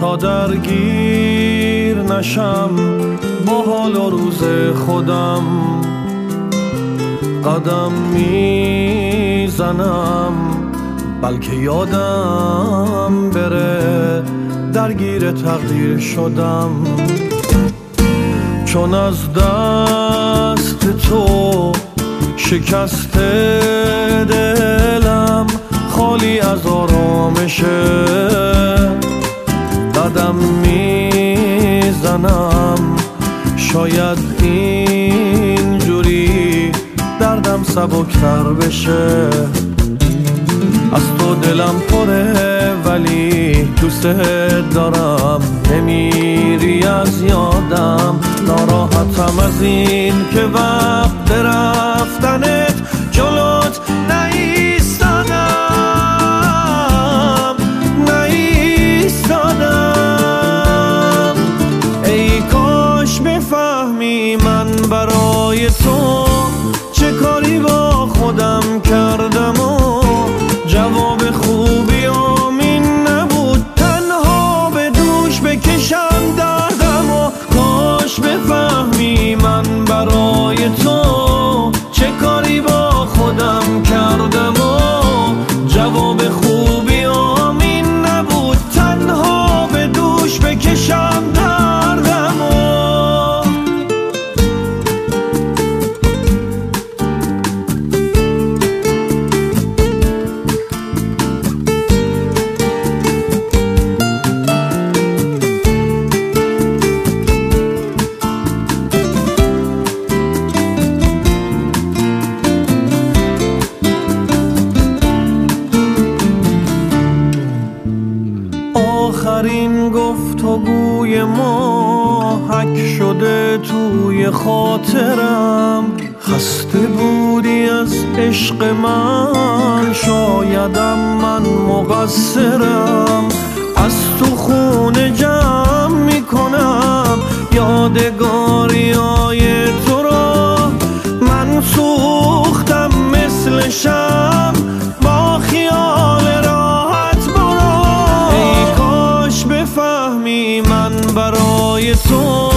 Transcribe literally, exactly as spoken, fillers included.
تا درگیر نشم با حال و روز خودم، قدم میزنم بلکه یادم بره درگیر تقدیر شدم. چون از دست تو شکست دلم خالی از آرامشه، قدم میزنم شاید اینجوری دردم سبکتر بشه. از تو دلم پره ولی دوست دارم، نمیری از یادم. ناراحتم از این که وقت رفتنت جلوت نایستادم نایستادم. ای کاش بفهمی من برای تو چه کاری با خودم کردم و جواب خوبی آمین نبود، تنها به دوش بکشم دردم. و کاش بفهمی من برای تو چه کاری با خودم کردم و جواب خوبی آمین نبود، تنها به دوش بکشم دردم. آخرین گفتگوی ما حک شده توی خاطرم. خسته بودی از عشق من، شایدم من مقصرم. از تو خونه جمع میکنم یادگاریای تو را، من سوختم مثل شمع با خیال راحت برو. ای کاش بفهمی من برای تو